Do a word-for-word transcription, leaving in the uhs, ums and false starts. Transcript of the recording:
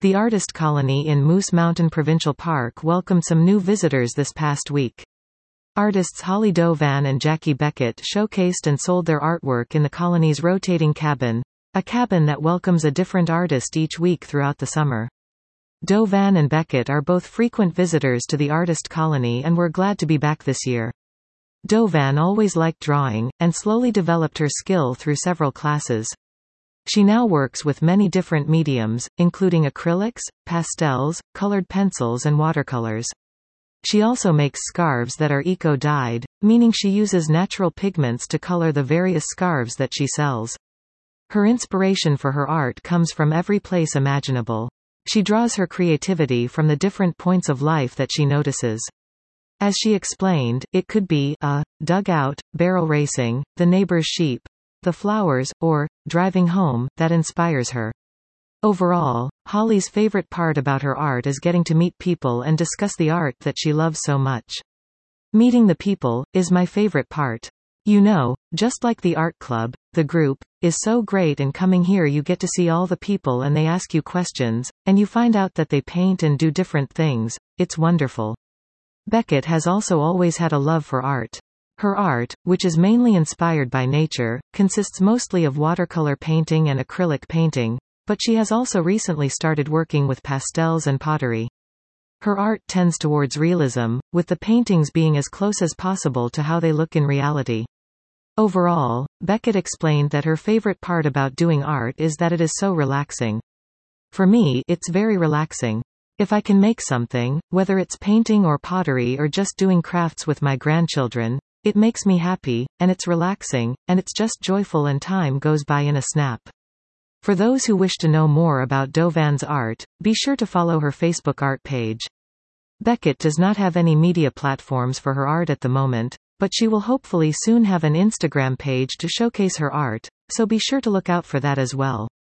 The artist colony in Moose Mountain Provincial Park welcomed some new visitors this past week. Artists Holly Dovan and Jackie Beckett showcased and sold their artwork in the colony's rotating cabin, a cabin that welcomes a different artist each week throughout the summer. Dovan and Beckett are both frequent visitors to the artist colony and were glad to be back this year. Dovan always liked drawing, and slowly developed her skill through several classes. She now works with many different mediums, including acrylics, pastels, colored pencils and watercolors. She also makes scarves that are eco-dyed, meaning she uses natural pigments to color the various scarves that she sells. Her inspiration for her art comes from every place imaginable. She draws her creativity from the different points of life that she notices. As she explained, it could be a dugout, barrel racing, the neighbor's sheep, the flowers, or driving home, that inspires her. Overall, Holly's favorite part about her art is getting to meet people and discuss the art that she loves so much. Meeting the people is my favorite part. You know, just like the art club, the group is so great, and coming here you get to see all the people and they ask you questions, and you find out that they paint and do different things. It's wonderful. Beckett has also always had a love for art. Her art, which is mainly inspired by nature, consists mostly of watercolor painting and acrylic painting, but she has also recently started working with pastels and pottery. Her art tends towards realism, with the paintings being as close as possible to how they look in reality. Overall, Beckett explained that her favorite part about doing art is that it is so relaxing. For me, it's very relaxing. If I can make something, whether it's painting or pottery or just doing crafts with my grandchildren, it makes me happy, and it's relaxing, and it's just joyful, and time goes by in a snap. For those who wish to know more about Dovan's art, be sure to follow her Facebook art page. Beckett does not have any media platforms for her art at the moment, but she will hopefully soon have an Instagram page to showcase her art, so be sure to look out for that as well.